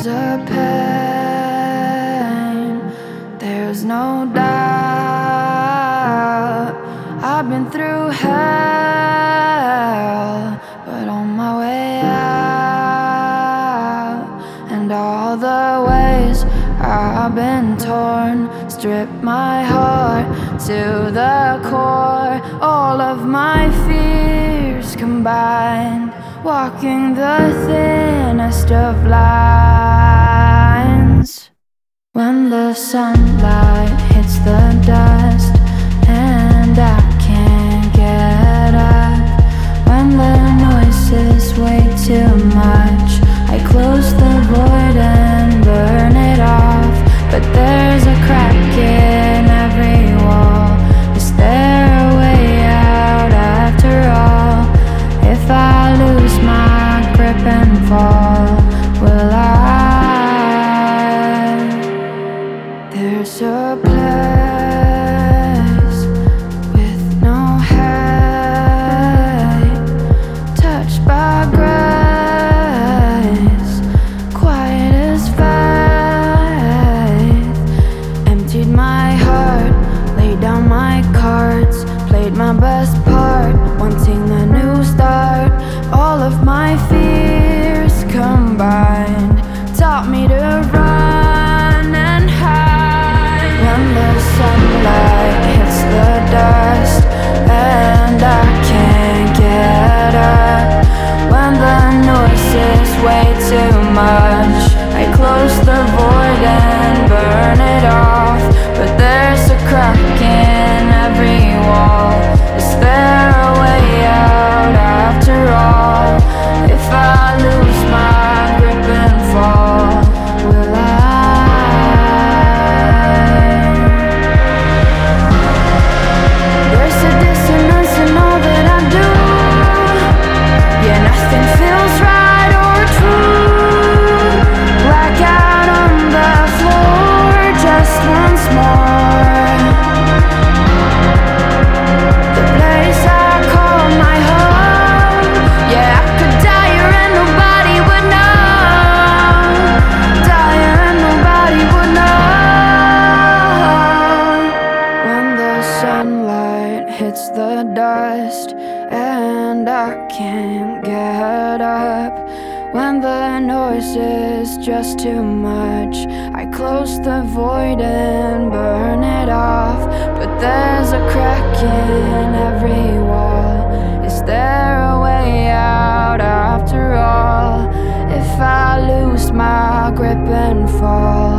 a pain, there's no doubt. I've been through hell, but on my way out. And all the ways I've been torn strip my heart to the core. All of my fears combined, walking the thinnest of lines. When the sunlight hits the dust and I can't get up, when the noise is way too much, I close the void and burn it off. But there's a crack in every wall. Is there a way out after all? If I lose my grip and fall, will I? There's a place with no hate, touched by grace, quiet as faith. Emptied my heart, laid down my cards, played my best part, wanting a new start. All of my fears combined taught me to run and hide. When the sunlight hits the dust and I can't get up, when the noise is way too much, I close the void and burn it off. But there's a crack in every wall. Is there a way out after all? If I lose my grip and fall, will I? There's a dissonance in all that I do. Yeah, nothing feels right or true. Blackout on the floor just once more. The place I call my home. Yeah, I could die here and nobody would know. Die here and nobody would know. When the sunlight hits the dust and I can't get up, when the noise is just too much, I close the void and burn it off. But there's a crack in every wall. Is there a way out after all? If I lose my grip and fall,